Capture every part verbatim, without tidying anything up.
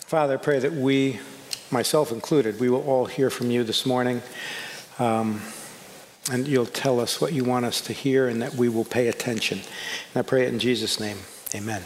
Father, I pray that we, myself included, we will all hear from you this morning. Um, and you'll tell us what you want us to hear and that we will pay attention. And I pray it in Jesus' name. Amen.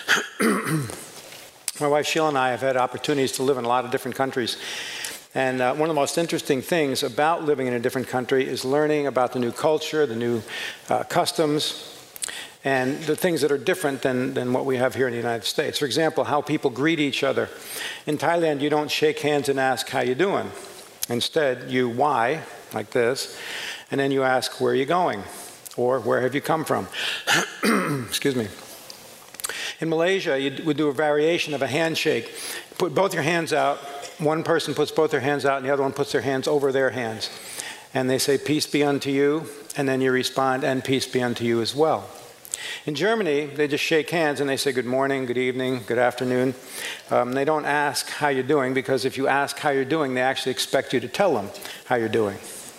My wife Sheila and I have had opportunities to live in a lot of different countries. And uh, one of the most interesting things about living in a different country is learning about the new culture, the new uh, customs, and the things that are different than, than what we have here in the United States. For example, how people greet each other. In Thailand, you don't shake hands and ask, how you doing? Instead, you why, like this, and then you ask, where are you going? Or where have you come from? Excuse me. In Malaysia, you would do a variation of a handshake. Put both your hands out. One person puts both their hands out, and the other one puts their hands over their hands. And they say, peace be unto you, and then you respond, and peace be unto you as well. In Germany, they just shake hands and they say good morning, good evening, good afternoon. Um, they don't ask how you're doing, because if you ask how you're doing, they actually expect you to tell them how you're doing.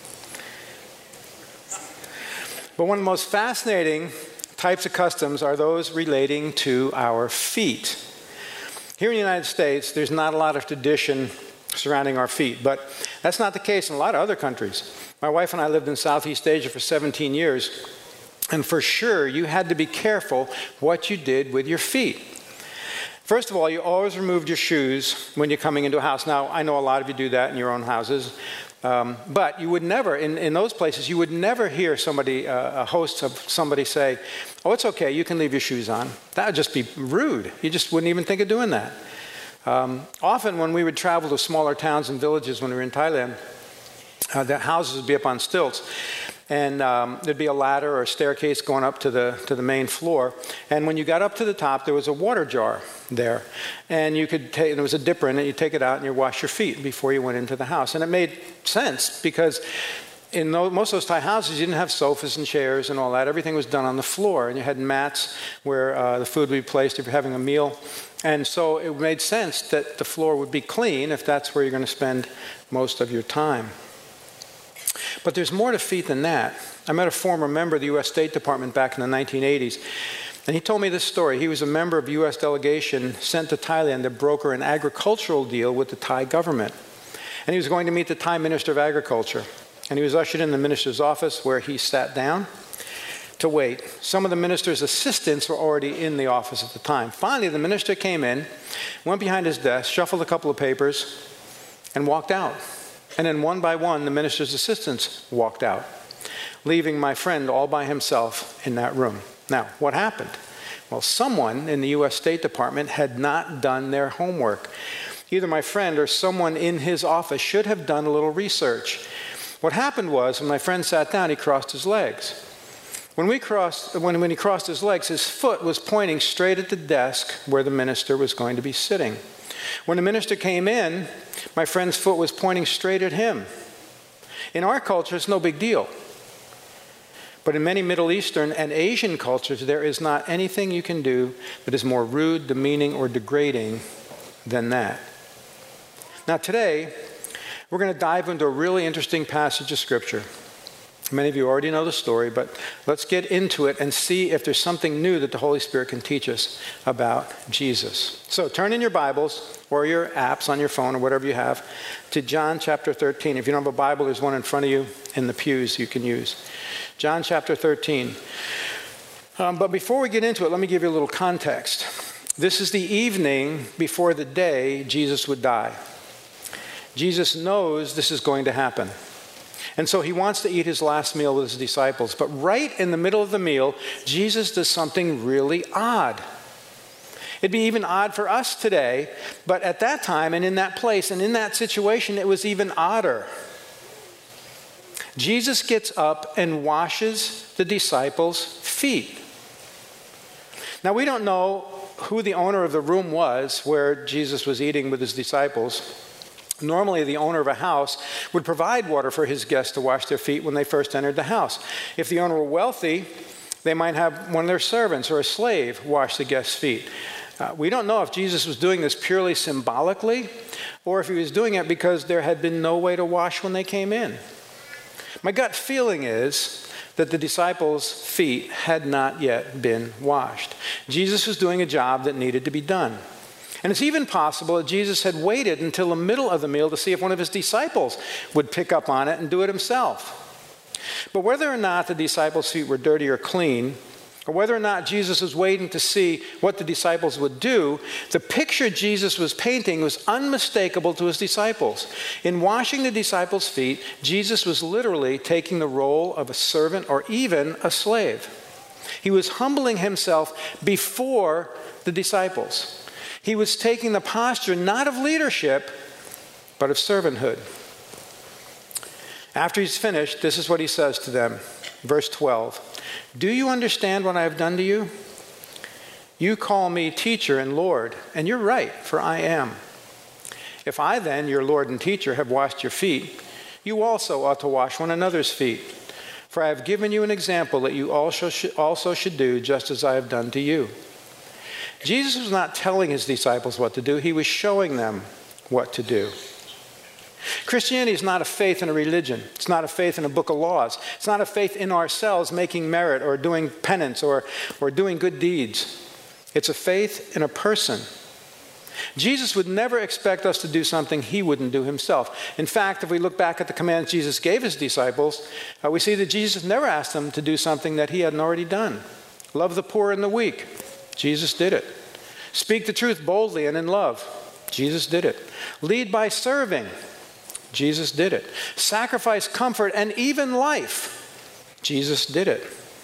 But one of the most fascinating types of customs are those relating to our feet. Here in the United States, there's not a lot of tradition surrounding our feet, but that's not the case in a lot of other countries. My wife and I lived in Southeast Asia for seventeen years. And for sure, you had to be careful what you did with your feet. First of all, you always removed your shoes when you're coming into a house. Now, I know a lot of you do that in your own houses. Um, but you would never, in, in those places, you would never hear somebody, uh, a host of somebody say, oh, it's okay, you can leave your shoes on. That would just be rude. You just wouldn't even think of doing that. Um, often when we would travel to smaller towns and villages when we were in Thailand, uh, the houses would be up on stilts. And um, there'd be a ladder or a staircase going up to the to the main floor. And when you got up to the top, there was a water jar there. And you could take, there was a dipper in it, you take it out and you wash your feet before you went into the house. And it made sense, because in those, most of those Thai houses, you didn't have sofas and chairs and all that. Everything was done on the floor. And you had mats where uh, the food would be placed if you're having a meal. And so it made sense that the floor would be clean if that's where you're going to spend most of your time. But there's more to feet than that. I met a former member of the U S State Department back in the nineteen eighties, and he told me this story. He was a member of a U S delegation sent to Thailand to broker an agricultural deal with the Thai government. And he was going to meet the Thai Minister of Agriculture. And he was ushered in the minister's office, where he sat down to wait. Some of the minister's assistants were already in the office at the time. Finally, the minister came in, went behind his desk, shuffled a couple of papers, and walked out. And then one by one, the minister's assistants walked out, leaving my friend all by himself in that room. Now, what happened? Well, someone in the U S State Department had not done their homework. Either my friend or someone in his office should have done a little research. What happened was, when my friend sat down, he crossed his legs. When, we crossed, when, when he crossed his legs, his foot was pointing straight at the desk where the minister was going to be sitting. When the minister came in, my friend's foot was pointing straight at him. In our culture, it's no big deal. But in many Middle Eastern and Asian cultures, there is not anything you can do that is more rude, demeaning, or degrading than that. Now today, we're going to dive into a really interesting passage of Scripture. Many of you already know the story, but let's get into it and see if there's something new that the Holy Spirit can teach us about Jesus. So turn in your Bibles or your apps on your phone or whatever you have to John chapter thirteen. If you don't have a Bible, there's one in front of you in the pews you can use. John chapter thirteen. Um, but before we get into it, let me give you a little context. This is the evening before the day Jesus would die. Jesus knows this is going to happen. And so he wants to eat his last meal with his disciples. But right in the middle of the meal, Jesus does something really odd. It'd be even odd for us today, but at that time and in that place and in that situation, it was even odder. Jesus gets up and washes the disciples' feet. Now, we don't know who the owner of the room was where Jesus was eating with his disciples. Normally, the owner of a house would provide water for his guests to wash their feet when they first entered the house. If the owner were wealthy, they might have one of their servants or a slave wash the guests' feet. Uh, we don't know if Jesus was doing this purely symbolically or if he was doing it because there had been no way to wash when they came in. My gut feeling is that the disciples' feet had not yet been washed. Jesus was doing a job that needed to be done. And it's even possible that Jesus had waited until the middle of the meal to see if one of his disciples would pick up on it and do it himself. But whether or not the disciples' feet were dirty or clean, or whether or not Jesus was waiting to see what the disciples would do, the picture Jesus was painting was unmistakable to his disciples. In washing the disciples' feet, Jesus was literally taking the role of a servant or even a slave. He was humbling himself before the disciples. He was taking the posture not of leadership, but of servanthood. After he's finished, this is what he says to them. Verse twelve. Do you understand what I have done to you? You call me teacher and Lord, and you're right, for I am. If I then, your Lord and teacher, have washed your feet, you also ought to wash one another's feet. For I have given you an example that you also should, also should do just as I have done to you. Jesus was not telling his disciples what to do. He was showing them what to do. Christianity is not a faith in a religion. It's not a faith in a book of laws. It's not a faith in ourselves making merit or doing penance or, or doing good deeds. It's a faith in a person. Jesus would never expect us to do something he wouldn't do himself. In fact, if we look back at the commands Jesus gave his disciples, uh, we see that Jesus never asked them to do something that he hadn't already done. Love the poor and the weak. Jesus did it. Speak the truth boldly and in love. Jesus did it. Lead by serving. Jesus did it. Sacrifice comfort and even life. Jesus did it.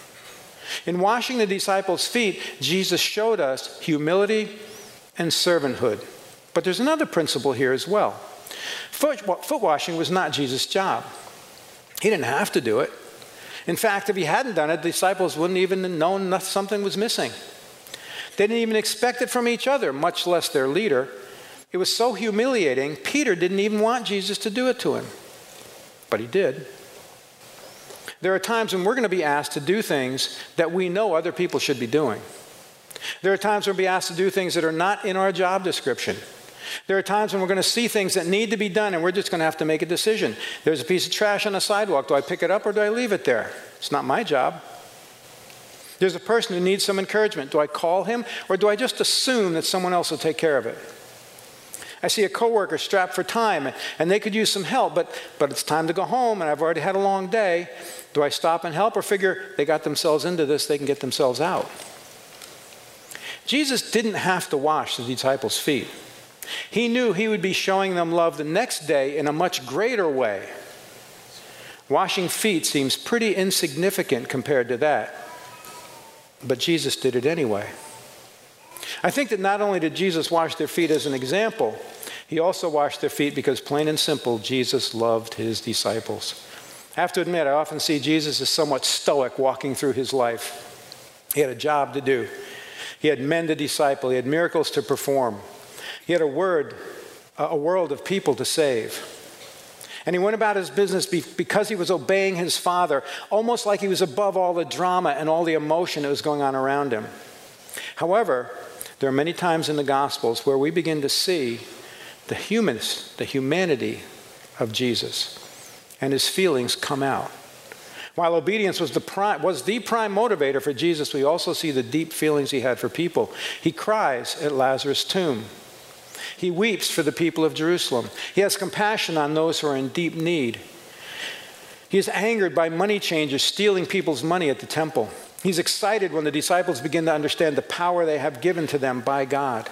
In washing the disciples' feet, Jesus showed us humility and servanthood. But there's another principle here as well. Foot, foot washing was not Jesus' job. He didn't have to do it. In fact, if he hadn't done it, the disciples wouldn't even have known that something was missing. They didn't even expect it from each other, much less their leader. It was so humiliating, Peter didn't even want Jesus to do it to him. But he did. There are times when we're going to be asked to do things that we know other people should be doing. There are times when we'll be asked to do things that are not in our job description. There are times when we're going to see things that need to be done and we're just going to have to make a decision. There's a piece of trash on the sidewalk. Do I pick it up or do I leave it there? It's not my job. There's a person who needs some encouragement. Do I call him or do I just assume that someone else will take care of it? I see a coworker strapped for time and they could use some help, but, but it's time to go home and I've already had a long day. Do I stop and help or figure they got themselves into this, they can get themselves out? Jesus didn't have to wash the disciples' feet. He knew he would be showing them love the next day in a much greater way. Washing feet seems pretty insignificant compared to that. But Jesus did it anyway. I think that not only did Jesus wash their feet as an example, he also washed their feet because, plain and simple, Jesus loved his disciples. I have to admit, I often see Jesus as somewhat stoic walking through his life. He had a job to do. He had men to disciple. He had miracles to perform. He had a word, a world of people to save. And he went about his business because he was obeying his Father, almost like he was above all the drama and all the emotion that was going on around him. However, there are many times in the Gospels where we begin to see the humanness, the humanity of Jesus, and his feelings come out. While obedience was the prime, was the prime motivator for Jesus, we also see the deep feelings he had for people. He cries at Lazarus' tomb. He weeps for the people of Jerusalem. He has compassion on those who are in deep need. He is angered by money changers stealing people's money at the temple. He's excited when the disciples begin to understand the power they have given to them by God.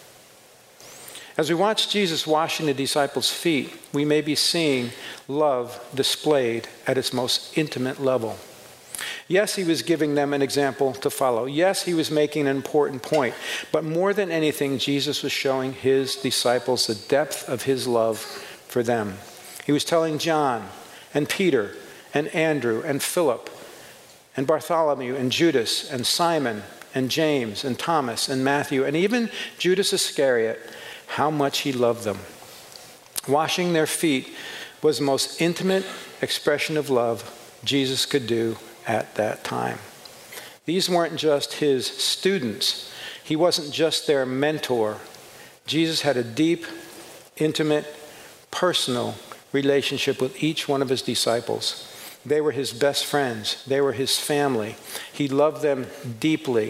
As we watch Jesus washing the disciples' feet, we may be seeing love displayed at its most intimate level. Yes, he was giving them an example to follow. Yes, he was making an important point. But more than anything, Jesus was showing his disciples the depth of his love for them. He was telling John and Peter and Andrew and Philip and Bartholomew and Judas and Simon and James and Thomas and Matthew and even Judas Iscariot how much he loved them. Washing their feet was the most intimate expression of love Jesus could do at that time. These weren't just his students. He wasn't just their mentor. Jesus had a deep, intimate, personal relationship with each one of his disciples. They were his best friends. They were his family. He loved them deeply,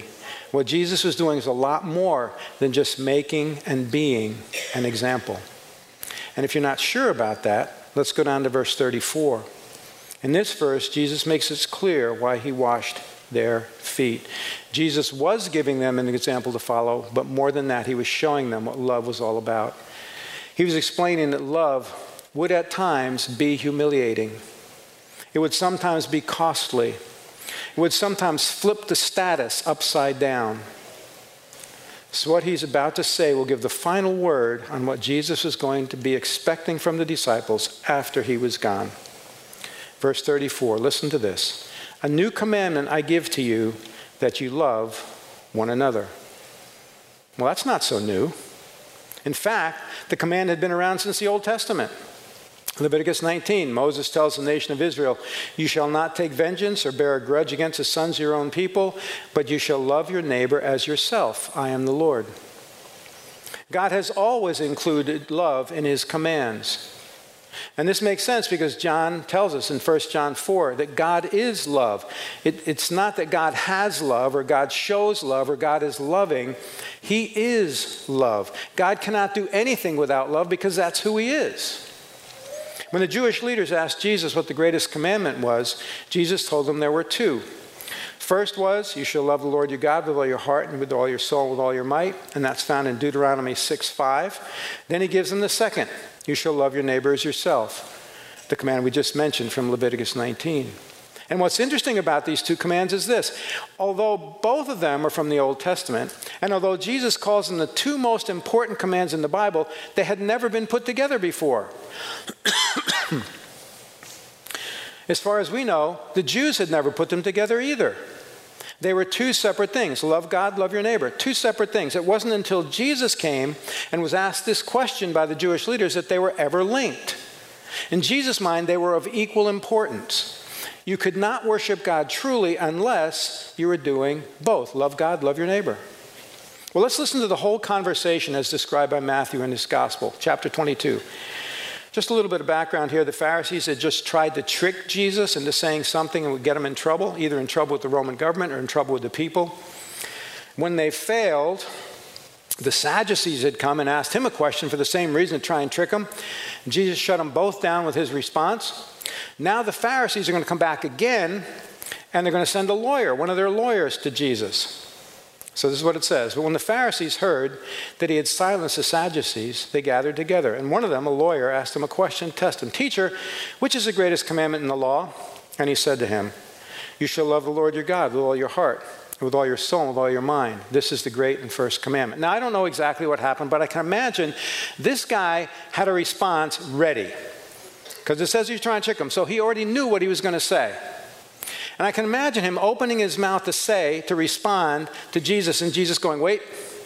What Jesus was doing is a lot more than just making and being an example. And if you're not sure about that, let's go down to verse thirty-four. In this verse, Jesus makes it clear why he washed their feet. Jesus was giving them an example to follow, but more than that, he was showing them what love was all about. He was explaining that love would at times be humiliating. It would sometimes be costly. It would sometimes flip the status upside down. So what he's about to say will give the final word on what Jesus was going to be expecting from the disciples after he was gone. Verse thirty-four, listen to this. A new commandment I give to you, that you love one another. Well, that's not so new. In fact, the command had been around since the Old Testament. Leviticus nineteen, Moses tells the nation of Israel, you shall not take vengeance or bear a grudge against the sons of your own people, but you shall love your neighbor as yourself. I am the Lord. God has always included love in his commands. And this makes sense because John tells us in First John four that God is love. It, it's not that God has love or God shows love or God is loving. He is love. God cannot do anything without love because that's who he is. When the Jewish leaders asked Jesus what the greatest commandment was, Jesus told them there were two. First was, you shall love the Lord your God with all your heart and with all your soul and with all your might. And that's found in Deuteronomy six five. Then he gives them the second. You shall love your neighbor as yourself. The command we just mentioned from Leviticus nineteen. And what's interesting about these two commands is this. Although both of them are from the Old Testament, and although Jesus calls them the two most important commands in the Bible, they had never been put together before. As far as we know, the Jews had never put them together either. They were two separate things. Love God, love your neighbor. Two separate things. It wasn't until Jesus came and was asked this question by the Jewish leaders that they were ever linked. In Jesus' mind, they were of equal importance. You could not worship God truly unless you were doing both. Love God, love your neighbor. Well, let's listen to the whole conversation as described by Matthew in his gospel, chapter twenty-two. Just a little bit of background here. The Pharisees had just tried to trick Jesus into saying something that would get him in trouble, either in trouble with the Roman government or in trouble with the people. When they failed, the Sadducees had come and asked him a question for the same reason, to try and trick him. Jesus shut them both down with his response. Now the Pharisees are going to come back again, and they're going to send a lawyer, one of their lawyers, to Jesus. So this is what it says. But when the Pharisees heard that he had silenced the Sadducees, they gathered together. And one of them, a lawyer, asked him a question to test him. Teacher, which is the greatest commandment in the law? And he said to him, you shall love the Lord your God with all your heart, with all your soul, with all your mind. This is the great and first commandment. Now, I don't know exactly what happened, but I can imagine this guy had a response ready. Because it says he's trying to trick him. So he already knew what he was going to say. And I can imagine him opening his mouth to say, to respond to Jesus, and Jesus going, wait.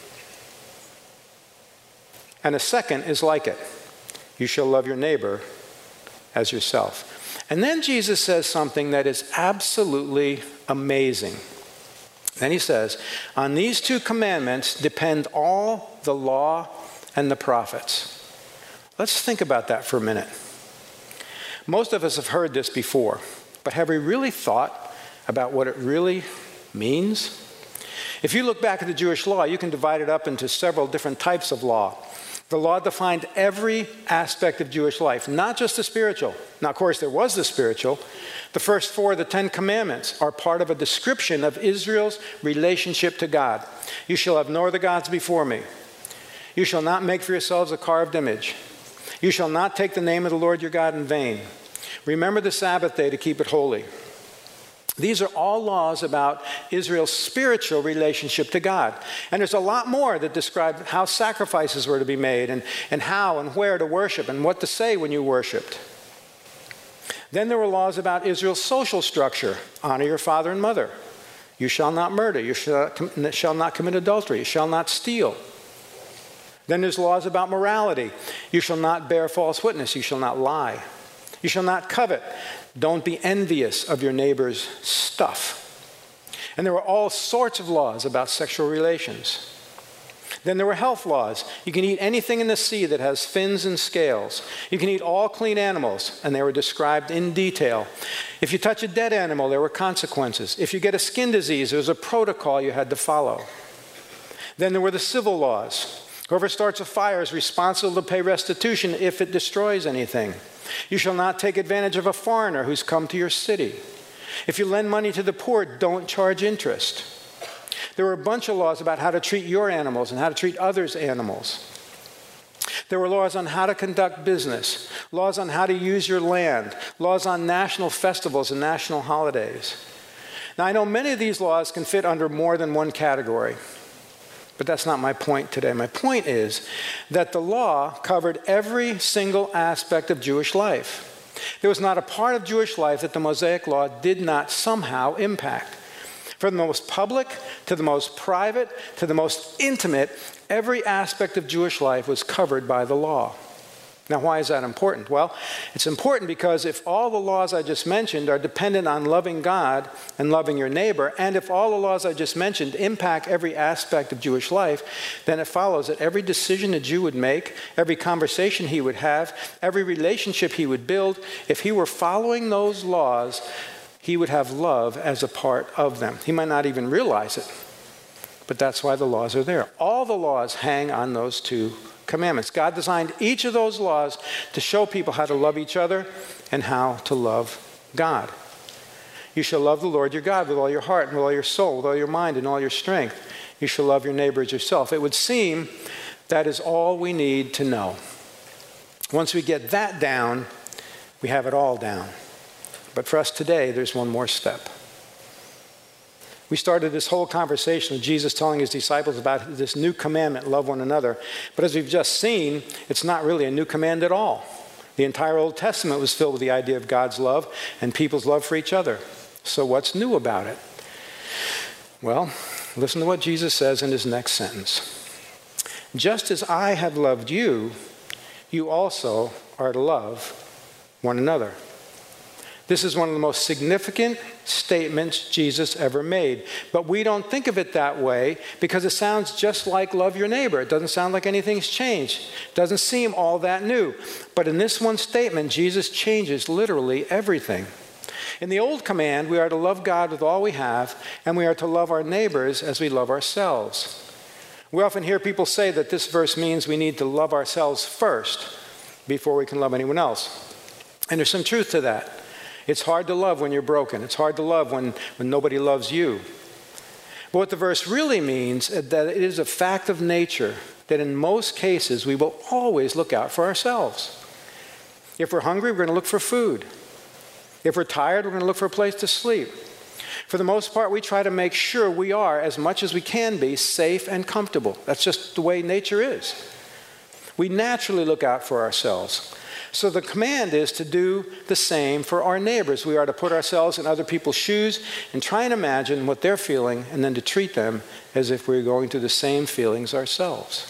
And a second is like it. You shall love your neighbor as yourself. And then Jesus says something that is absolutely amazing. Then he says, on these two commandments depend all the law and the prophets. Let's think about that for a minute. Most of us have heard this before, but have we really thought about what it really means? If you look back at the Jewish law, you can divide it up into several different types of law. The law defined every aspect of Jewish life, not just the spiritual. Now, of course, there was the spiritual. The first four of the Ten Commandments are part of a description of Israel's relationship to God. You shall have no other gods before me. You shall not make for yourselves a carved image. You shall not take the name of the Lord your God in vain. Remember the Sabbath day to keep it holy. These are all laws about Israel's spiritual relationship to God. And there's a lot more that describe how sacrifices were to be made and, and how and where to worship and what to say when you worshiped. Then there were laws about Israel's social structure. Honor your father and mother. You shall not murder. You shall not, shall not commit adultery. You shall not steal. Then there's laws about morality. You shall not bear false witness. You shall not lie. You shall not covet. Don't be envious of your neighbor's stuff. And there were all sorts of laws about sexual relations. Then there were health laws. You can eat anything in the sea that has fins and scales. You can eat all clean animals, and they were described in detail. If you touch a dead animal, there were consequences. If you get a skin disease, there was a protocol you had to follow. Then there were the civil laws. Whoever starts a fire is responsible to pay restitution if it destroys anything. You shall not take advantage of a foreigner who's come to your city. If you lend money to the poor, don't charge interest. There were a bunch of laws about how to treat your animals and how to treat others' animals. There were laws on how to conduct business, laws on how to use your land, laws on national festivals and national holidays. Now, I know many of these laws can fit under more than one category, but that's not my point today. My point is that the law covered every single aspect of Jewish life. There was not a part of Jewish life that the Mosaic Law did not somehow impact. From the most public to the most private to the most intimate, every aspect of Jewish life was covered by the law. Now, why is that important? Well, it's important because if all the laws I just mentioned are dependent on loving God and loving your neighbor, and if all the laws I just mentioned impact every aspect of Jewish life, then it follows that every decision a Jew would make, every conversation he would have, every relationship he would build, if he were following those laws, he would have love as a part of them. He might not even realize it, but that's why the laws are there. All the laws hang on those two commandments. God designed each of those laws to show people how to love each other and how to love God. You shall love the Lord your God with all your heart and with all your soul, with all your mind and all your strength. You shall love your neighbor as yourself. It would seem that is all we need to know. Once we get that down, we have it all down. But for us today, there's one more step. We started this whole conversation with Jesus telling his disciples about this new commandment, love one another. But as we've just seen, it's not really a new command at all. The entire Old Testament was filled with the idea of God's love and people's love for each other. So what's new about it? Well, listen to what Jesus says in his next sentence. Just as I have loved you, you also are to love one another. This is one of the most significant statements Jesus ever made. But we don't think of it that way because it sounds just like love your neighbor. It doesn't sound like anything's changed. It doesn't seem all that new. But in this one statement, Jesus changes literally everything. In the old command, we are to love God with all we have, and we are to love our neighbors as we love ourselves. We often hear people say that this verse means we need to love ourselves first before we can love anyone else. And there's some truth to that. It's hard to love when you're broken. It's hard to love when, when nobody loves you. But what the verse really means is that it is a fact of nature that in most cases we will always look out for ourselves. If we're hungry, we're going to look for food. If we're tired, we're going to look for a place to sleep. For the most part, we try to make sure we are, as much as we can be, safe and comfortable. That's just the way nature is. We naturally look out for ourselves. So the command is to do the same for our neighbors. We are to put ourselves in other people's shoes and try and imagine what they're feeling and then to treat them as if we were going through the same feelings ourselves.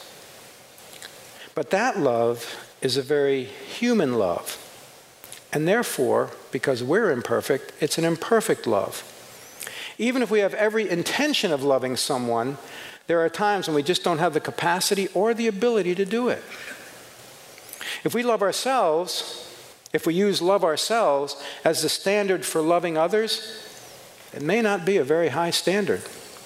But that love is a very human love. And therefore, because we're imperfect, it's an imperfect love. Even if we have every intention of loving someone, there are times when we just don't have the capacity or the ability to do it. If we love ourselves, if we use love ourselves as the standard for loving others, it may not be a very high standard.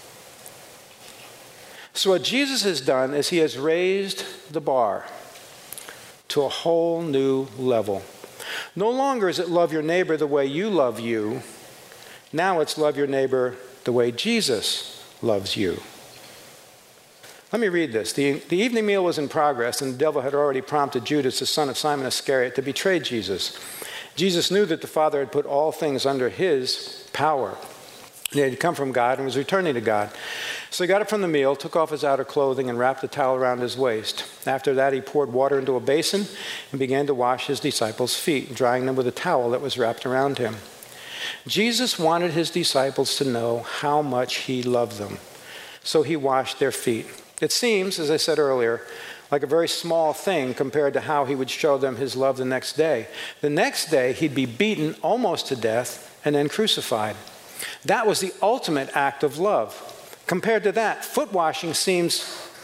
So what Jesus has done is he has raised the bar to a whole new level. No longer is it love your neighbor the way you love you. Now it's love your neighbor the way Jesus loves you. Let me read this. The, the evening meal was in progress, and the devil had already prompted Judas, the son of Simon Iscariot, to betray Jesus. Jesus knew that the Father had put all things under his power. He had come from God and was returning to God. So he got up from the meal, took off his outer clothing, and wrapped a towel around his waist. After that, he poured water into a basin and began to wash his disciples' feet, drying them with a towel that was wrapped around him. Jesus wanted his disciples to know how much he loved them. So he washed their feet. It seems, as I said earlier, like a very small thing compared to how he would show them his love the next day. The next day, he'd be beaten almost to death and then crucified. That was the ultimate act of love. Compared to that, foot washing seems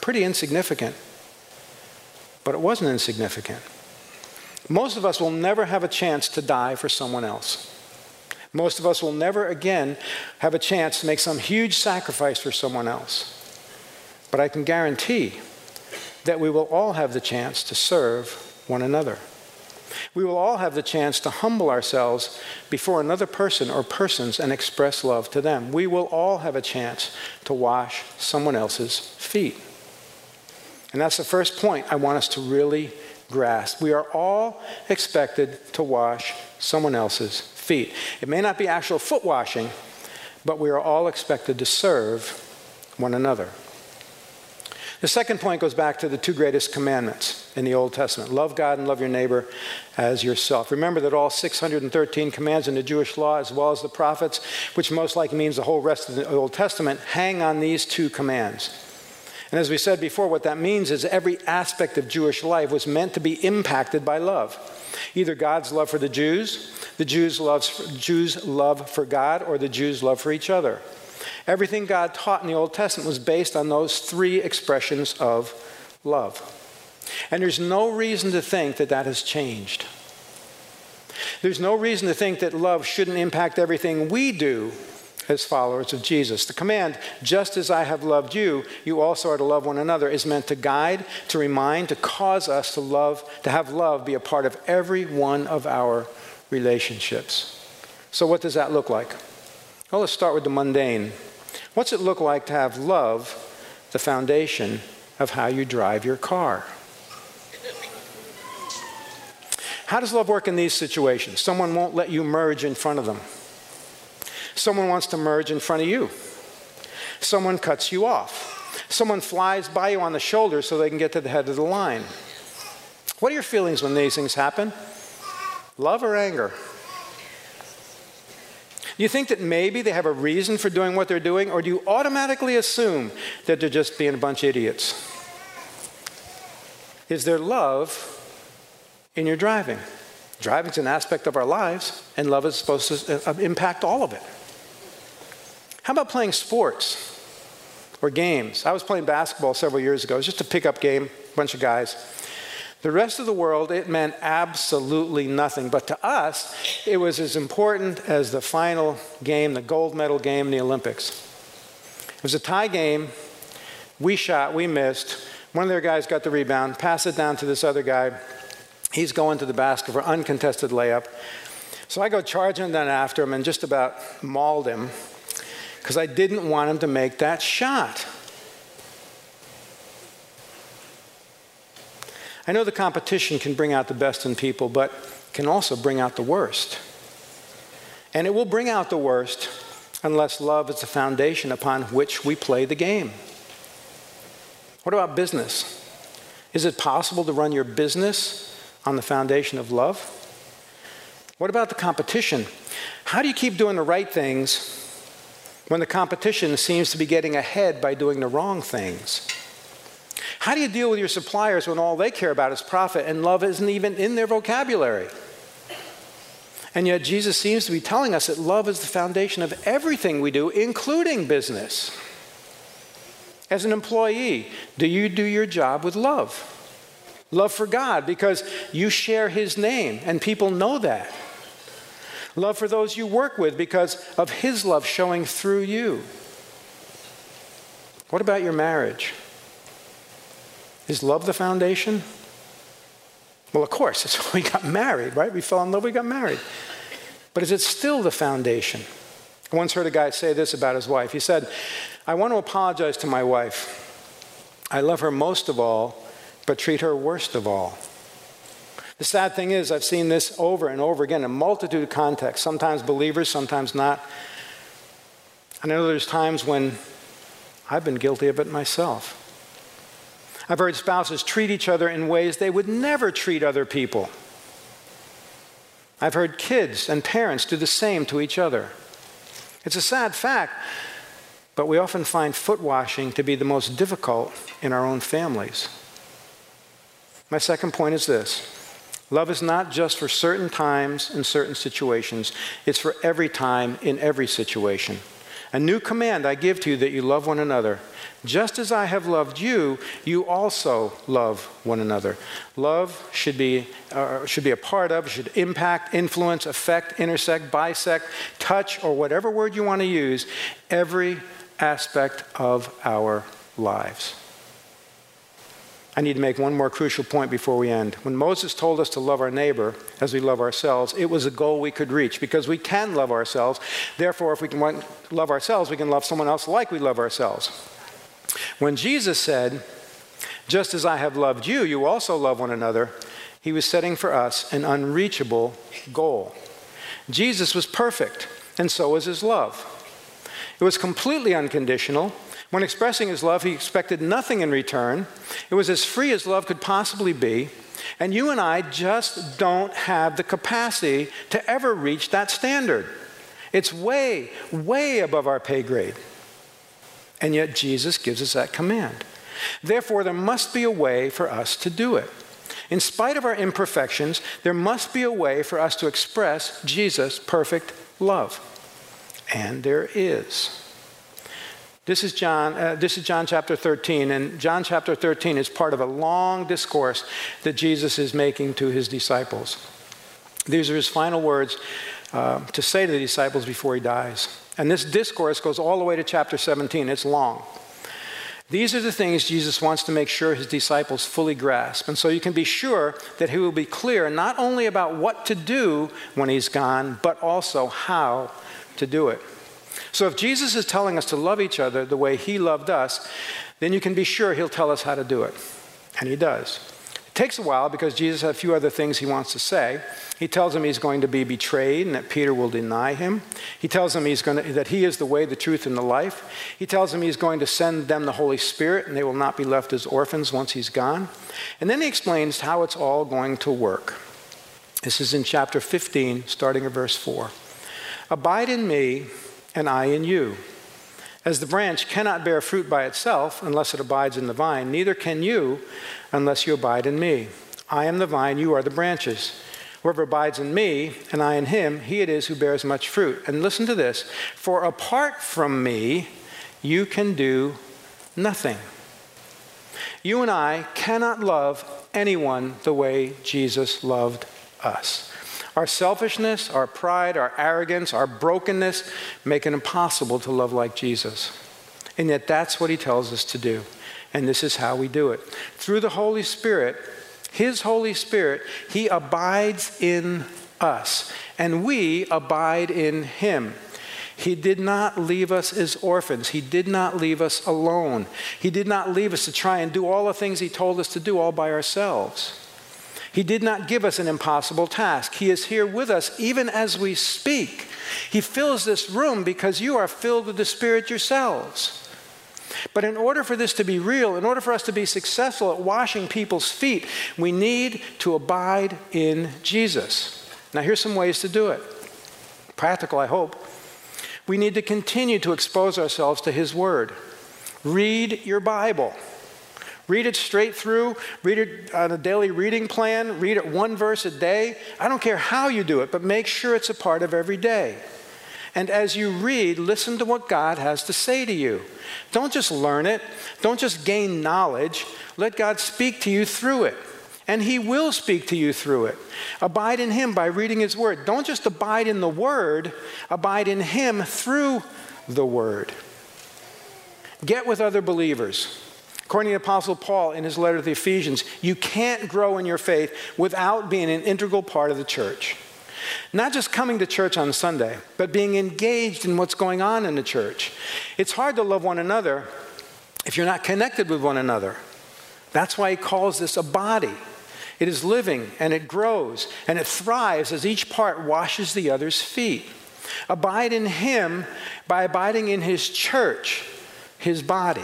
pretty insignificant. But it wasn't insignificant. Most of us will never have a chance to die for someone else. Most of us will never again have a chance to make some huge sacrifice for someone else. But I can guarantee that we will all have the chance to serve one another. We will all have the chance to humble ourselves before another person or persons and express love to them. We will all have a chance to wash someone else's feet. And that's the first point I want us to really grasp. We are all expected to wash someone else's feet. It may not be actual foot washing, but we are all expected to serve one another. The second point goes back to the two greatest commandments in the Old Testament. Love God and love your neighbor as yourself. Remember that all six hundred thirteen commands in the Jewish law, as well as the prophets, which most likely means the whole rest of the Old Testament, hang on these two commands. And as we said before, what that means is every aspect of Jewish life was meant to be impacted by love. Either God's love for the Jews, the Jews' love, Jews' love for God, or the Jews' love for each other. Everything God taught in the Old Testament was based on those three expressions of love. And there's no reason to think that that has changed. There's no reason to think that love shouldn't impact everything we do as followers of Jesus. The command, just as I have loved you, you also are to love one another, is meant to guide, to remind, to cause us to love, to have love be a part of every one of our relationships. So what does that look like? Well, let's start with the mundane. What's it look like to have love the foundation of how you drive your car? How does love work in these situations? Someone won't let you merge in front of them. Someone wants to merge in front of you. Someone cuts you off. Someone flies by you on the shoulder so they can get to the head of the line. What are your feelings when these things happen? Love or anger? Do you think that maybe they have a reason for doing what they're doing, or do you automatically assume that they're just being a bunch of idiots? Is there love in your driving? Driving's an aspect of our lives, and love is supposed to impact all of it. How about playing sports or games? I was playing basketball several years ago. It was just a pickup game, a bunch of guys. The rest of the world, it meant absolutely nothing. But to us, it was as important as the final game, the gold medal game in the Olympics. It was a tie game. We shot, we missed. One of their guys got the rebound, passed it down to this other guy. He's going to the basket for uncontested layup. So I go charging down after him and just about mauled him because I didn't want him to make that shot. I know the competition can bring out the best in people, but can also bring out the worst. And it will bring out the worst unless love is the foundation upon which we play the game. What about business? Is it possible to run your business on the foundation of love? What about the competition? How do you keep doing the right things when the competition seems to be getting ahead by doing the wrong things? How do you deal with your suppliers when all they care about is profit and love isn't even in their vocabulary? And yet Jesus seems to be telling us that love is the foundation of everything we do, including business. As an employee, do you do your job with love? Love for God because you share His name and people know that. Love for those you work with because of His love showing through you. What about your marriage? Is love the foundation? Well, of course, that's why we got married, right? We fell in love, we got married. But is it still the foundation? I once heard a guy say this about his wife. He said, I want to apologize to my wife. I love her most of all, but treat her worst of all. The sad thing is, I've seen this over and over again in a multitude of contexts, sometimes believers, sometimes not. And I know there's times when I've been guilty of it myself. I've heard spouses treat each other in ways they would never treat other people. I've heard kids and parents do the same to each other. It's a sad fact, but we often find foot washing to be the most difficult in our own families. My second point is this. Love is not just for certain times and certain situations. It's for every time in every situation. A new command I give to you, that you love one another. Just as I have loved you, you also love one another. Love should be, uh, should be a part of, should impact, influence, affect, intersect, bisect, touch, or whatever word you want to use, every aspect of our lives. I need to make one more crucial point before we end. When Moses told us to love our neighbor as we love ourselves, it was a goal we could reach because we can love ourselves. Therefore, if we can want, love ourselves, we can love someone else like we love ourselves. When Jesus said, just as I have loved you, you also love one another, he was setting for us an unreachable goal. Jesus was perfect, and so was his love. It was completely unconditional. When expressing his love, he expected nothing in return. It was as free as love could possibly be. And you and I just don't have the capacity to ever reach that standard. It's way, way above our pay grade. And yet Jesus gives us that command. Therefore, there must be a way for us to do it. In spite of our imperfections, there must be a way for us to express Jesus' perfect love. And there is. This is John, uh, this is John chapter thirteen, and John chapter thirteen is part of a long discourse that Jesus is making to his disciples. These are his final words uh, to say to the disciples before he dies. And this discourse goes all the way to chapter seventeen. It's long. These are the things Jesus wants to make sure his disciples fully grasp. And so you can be sure that he will be clear not only about what to do when he's gone, but also how to do it. So if Jesus is telling us to love each other the way he loved us, then you can be sure he'll tell us how to do it. And he does. It takes a while because Jesus has a few other things he wants to say. He tells them he's going to be betrayed and that Peter will deny him. He tells them he's going to, that he is the way, the truth, and the life. He tells them he's going to send them the Holy Spirit and they will not be left as orphans once he's gone. And then he explains how it's all going to work. This is in chapter fifteen, starting at verse four. Abide in me, and I in you. As the branch cannot bear fruit by itself unless it abides in the vine, neither can you unless you abide in me. I am the vine, you are the branches. Whoever abides in me, and I in him, he it is who bears much fruit. And listen to this, for apart from me, you can do nothing. You and I cannot love anyone the way Jesus loved us. Our selfishness, our pride, our arrogance, our brokenness make it impossible to love like Jesus. And yet that's what he tells us to do. And this is how we do it. Through the Holy Spirit, his Holy Spirit, he abides in us. And we abide in him. He did not leave us as orphans. He did not leave us alone. He did not leave us to try and do all the things he told us to do all by ourselves. He did not give us an impossible task. He is here with us even as we speak. He fills this room because you are filled with the Spirit yourselves. But in order for this to be real, in order for us to be successful at washing people's feet, we need to abide in Jesus. Now here's some ways to do it. Practical, I hope. We need to continue to expose ourselves to his word. Read your Bible. Read it straight through. Read it on a daily reading plan. Read it one verse a day. I don't care how you do it, but make sure it's a part of every day. And as you read, listen to what God has to say to you. Don't just learn it. Don't just gain knowledge. Let God speak to you through it. And he will speak to you through it. Abide in him by reading his word. Don't just abide in the word. Abide in him through the word. Get with other believers. According to the Apostle Paul in his letter to the Ephesians, you can't grow in your faith without being an integral part of the church. Not just coming to church on Sunday, but being engaged in what's going on in the church. It's hard to love one another if you're not connected with one another. That's why he calls this a body. It is living and it grows and it thrives as each part washes the other's feet. Abide in him by abiding in his church, his body.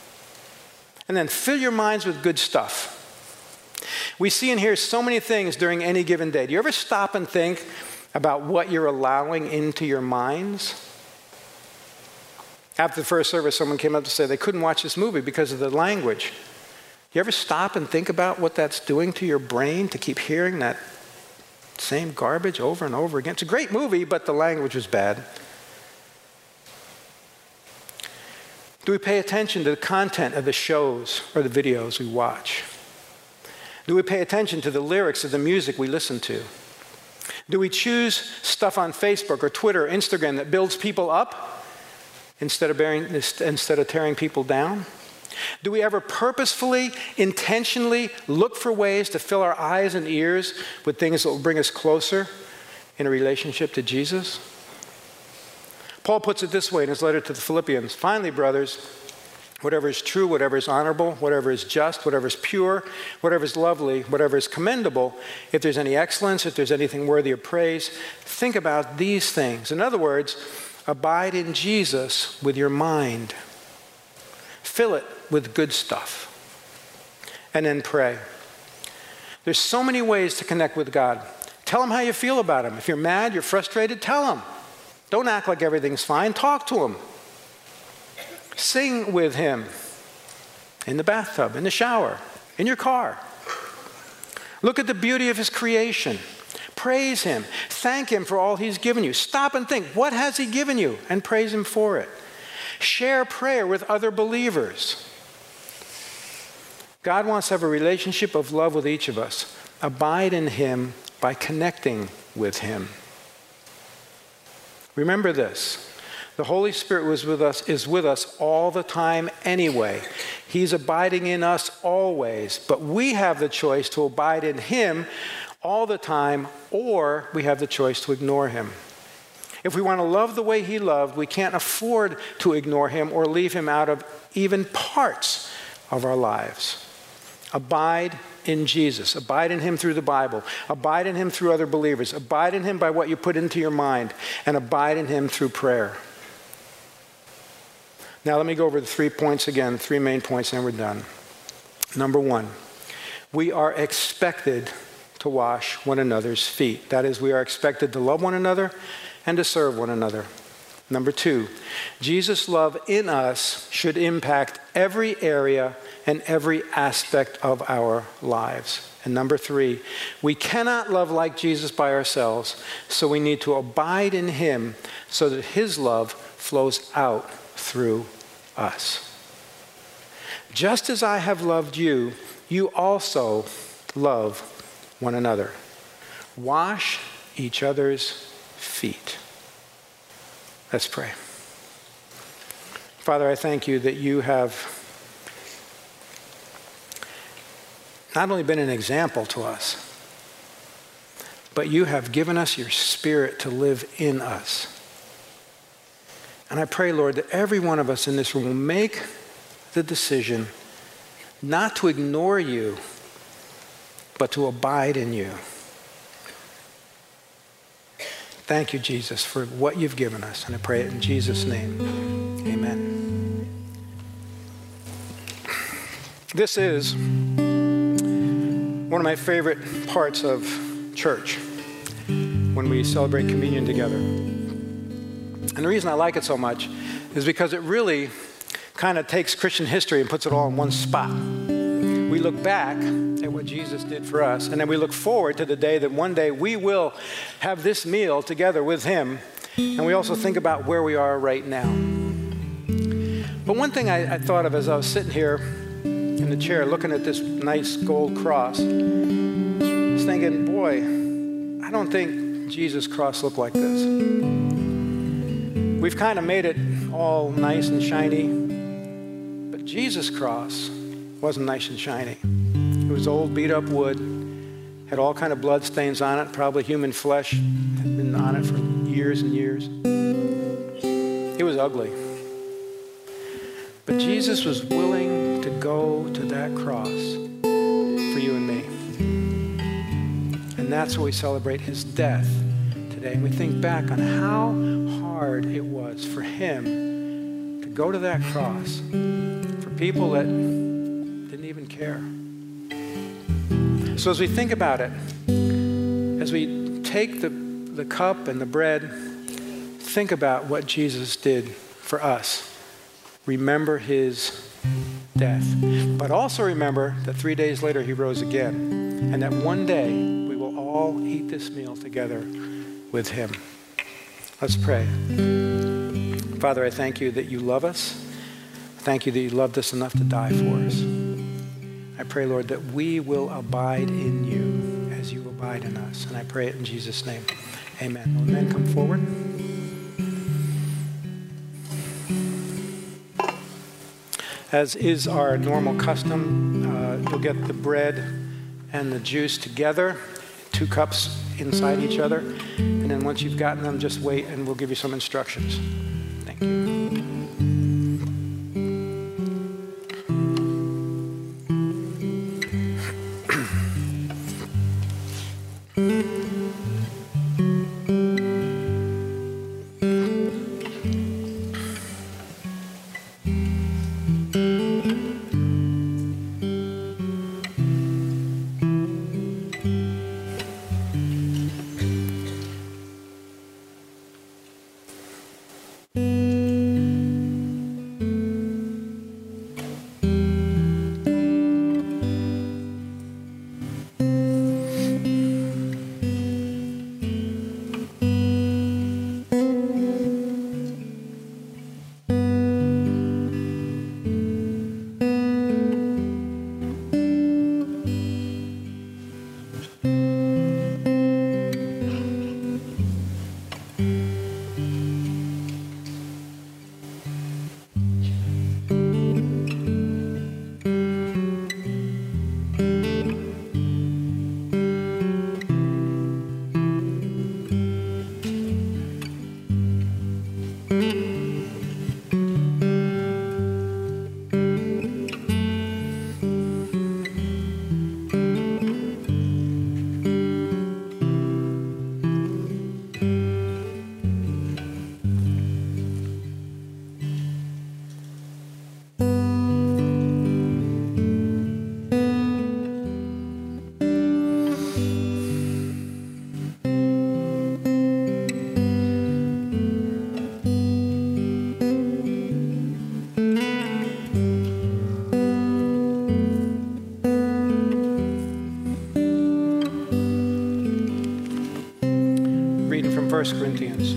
And then fill your minds with good stuff. We see and hear so many things during any given day. Do you ever stop and think about what you're allowing into your minds? After the first service, someone came up to say they couldn't watch this movie because of the language. You ever stop and think about what that's doing to your brain to keep hearing that same garbage over and over again? It's a great movie, but the language was bad. Do we pay attention to the content of the shows or the videos we watch? Do we pay attention to the lyrics of the music we listen to? Do we choose stuff on Facebook or Twitter or Instagram that builds people up instead of, bearing, instead of tearing people down? Do we ever purposefully, intentionally look for ways to fill our eyes and ears with things that will bring us closer in a relationship to Jesus? Paul puts it this way in his letter to the Philippians. Finally, brothers, whatever is true, whatever is honorable, whatever is just, whatever is pure, whatever is lovely, whatever is commendable, if there's any excellence, if there's anything worthy of praise, think about these things. In other words, abide in Jesus with your mind. Fill it with good stuff. And then pray. There's so many ways to connect with God. Tell him how you feel about him. If you're mad, you're frustrated, tell him. Don't act like everything's fine. Talk to him. Sing with him in the bathtub, in the shower, in your car. Look at the beauty of his creation. Praise him. Thank him for all he's given you. Stop and think, what has he given you? And praise him for it. Share prayer with other believers. God wants to have a relationship of love with each of us. Abide in him by connecting with him. Remember this. The Holy Spirit was with us, is with us all the time anyway. He's abiding in us always, but we have the choice to abide in him all the time, or we have the choice to ignore him. If we want to love the way he loved, we can't afford to ignore him or leave him out of even parts of our lives. Abide in Jesus. Abide in him through the Bible. Abide in him through other believers. Abide in him by what you put into your mind. And abide in him through prayer. Now let me go over the three points again, three main points, and we're done. Number one, we are expected to wash one another's feet. That is, we are expected to love one another and to serve one another. Number two, Jesus' love in us should impact every area and every aspect of our lives. And number three, we cannot love like Jesus by ourselves, so we need to abide in him so that his love flows out through us. Just as I have loved you, you also love one another. Wash each other's feet. Let's pray. Father, I thank you that you have not only been an example to us, but you have given us your Spirit to live in us. And I pray, Lord, that every one of us in this room will make the decision not to ignore you, but to abide in you. Thank you, Jesus, for what you've given us. And I pray it in Jesus' name. Amen. This is one of my favorite parts of church, when we celebrate communion together. And the reason I like it so much is because it really kind of takes Christian history and puts it all in one spot. We look back at what Jesus did for us, and then we look forward to the day that one day we will have this meal together with him, and we also think about where we are right now. But one thing I, I thought of as I was sitting here in the chair looking at this nice gold cross, I was thinking, boy, I don't think Jesus' cross looked like this. We've kind of made it all nice and shiny, but Jesus' cross wasn't nice and shiny. It was old, beat-up wood, had all kind of blood stains on it, probably human flesh had been on it for years and years. It was ugly. But Jesus was willing to go to that cross for you and me. And that's why we celebrate his death today. And we think back on how hard it was for him to go to that cross for people that didn't even care. So as we think about it, as we take the, the cup and the bread, think about what Jesus did for us. Remember his death. But also remember that three days later he rose again. And that one day we will all eat this meal together with him. Let's pray. Father, I thank you that you love us. Thank you that you loved us enough to die for us. I pray, Lord, that we will abide in you as you abide in us. And I pray it in Jesus' name. Amen. Will the men come forward? As is our normal custom, uh, you'll get the bread and the juice together, two cups inside each other. And then once you've gotten them, just wait and we'll give you some instructions. Thank you. First Corinthians.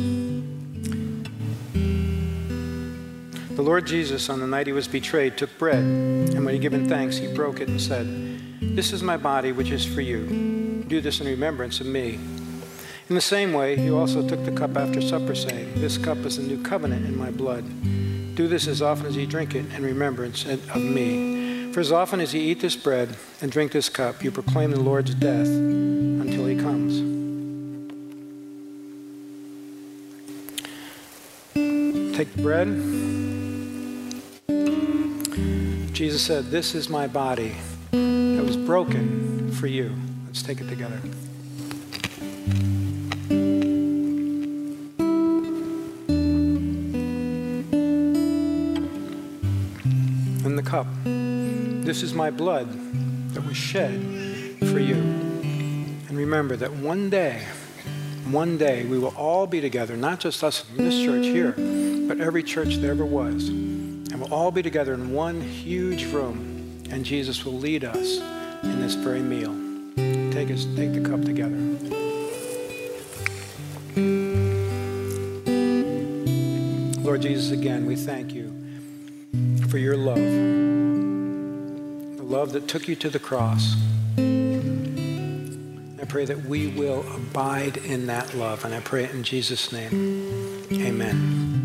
The Lord Jesus, on the night he was betrayed, took bread, and when he had given thanks, he broke it and said, "This is my body, which is for you. Do this in remembrance of me." In the same way, he also took the cup after supper, saying, "This cup is the new covenant in my blood. Do this as often as you drink it in remembrance of me. For as often as you eat this bread and drink this cup, you proclaim the Lord's death until he comes." Take the bread. Jesus said, "This is my body that was broken for you." Let's take it together. And the cup. This is my blood that was shed for you. And remember that one day, one day we will all be together, not just us in this church here, but every church there ever was. And we'll all be together in one huge room, and Jesus will lead us in this very meal. Take us, take the cup together. Lord Jesus, again, we thank you for your love, the love that took you to the cross. I pray that we will abide in that love, and I pray it in Jesus' name. Amen.